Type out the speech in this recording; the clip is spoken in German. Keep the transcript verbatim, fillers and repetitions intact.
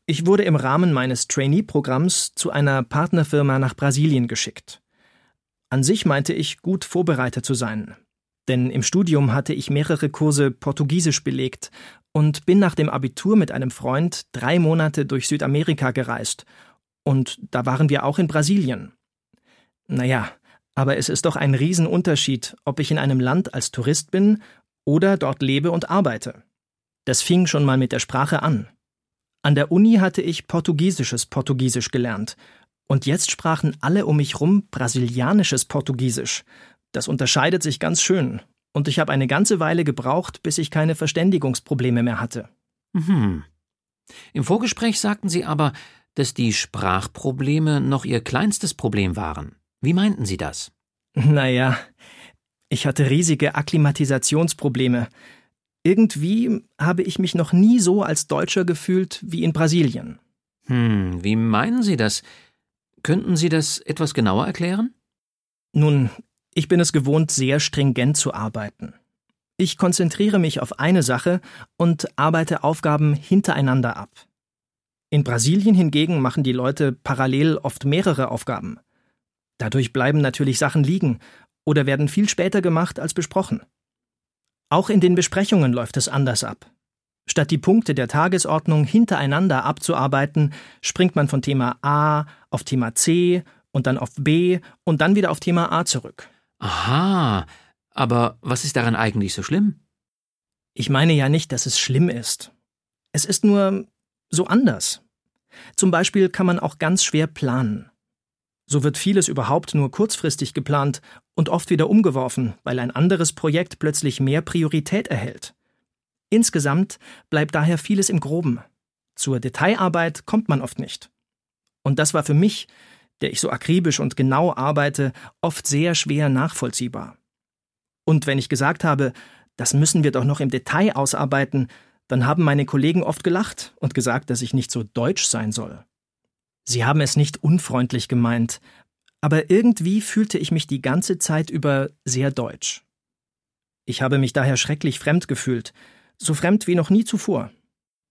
Ich wurde im Rahmen meines Trainee-Programms zu einer Partnerfirma nach Brasilien geschickt. An sich meinte ich, gut vorbereitet zu sein. Denn im Studium hatte ich mehrere Kurse Portugiesisch belegt und bin nach dem Abitur mit einem Freund drei Monate durch Südamerika gereist. Und da waren wir auch in Brasilien. Naja, aber es ist doch ein Riesenunterschied, ob ich in einem Land als Tourist bin oder dort lebe und arbeite. Das fing schon mal mit der Sprache an. An der Uni hatte ich portugiesisches Portugiesisch gelernt. Und jetzt sprachen alle um mich rum brasilianisches Portugiesisch. Das unterscheidet sich ganz schön. Und ich habe eine ganze Weile gebraucht, bis ich keine Verständigungsprobleme mehr hatte. Mhm. Im Vorgespräch sagten Sie aber, dass die Sprachprobleme noch Ihr kleinstes Problem waren. Wie meinten Sie das? Naja, ich hatte riesige Akklimatisationsprobleme. Irgendwie habe ich mich noch nie so als Deutscher gefühlt wie in Brasilien. Hm, wie meinen Sie das? Könnten Sie das etwas genauer erklären? Nun, ich bin es gewohnt, sehr stringent zu arbeiten. Ich konzentriere mich auf eine Sache und arbeite Aufgaben hintereinander ab. In Brasilien hingegen machen die Leute parallel oft mehrere Aufgaben. Dadurch bleiben natürlich Sachen liegen oder werden viel später gemacht als besprochen. Auch in den Besprechungen läuft es anders ab. Statt die Punkte der Tagesordnung hintereinander abzuarbeiten, springt man von Thema A auf Thema C und dann auf B und dann wieder auf Thema A zurück. Aha, aber was ist daran eigentlich so schlimm? Ich meine ja nicht, dass es schlimm ist. Es ist nur so anders. Zum Beispiel kann man auch ganz schwer planen. So wird vieles überhaupt nur kurzfristig geplant und oft wieder umgeworfen, weil ein anderes Projekt plötzlich mehr Priorität erhält. Insgesamt bleibt daher vieles im Groben. Zur Detailarbeit kommt man oft nicht. Und das war für mich, der ich so akribisch und genau arbeite, oft sehr schwer nachvollziehbar. Und wenn ich gesagt habe, das müssen wir doch noch im Detail ausarbeiten, dann haben meine Kollegen oft gelacht und gesagt, dass ich nicht so deutsch sein soll. Sie haben es nicht unfreundlich gemeint, aber irgendwie fühlte ich mich die ganze Zeit über sehr deutsch. Ich habe mich daher schrecklich fremd gefühlt, so fremd wie noch nie zuvor.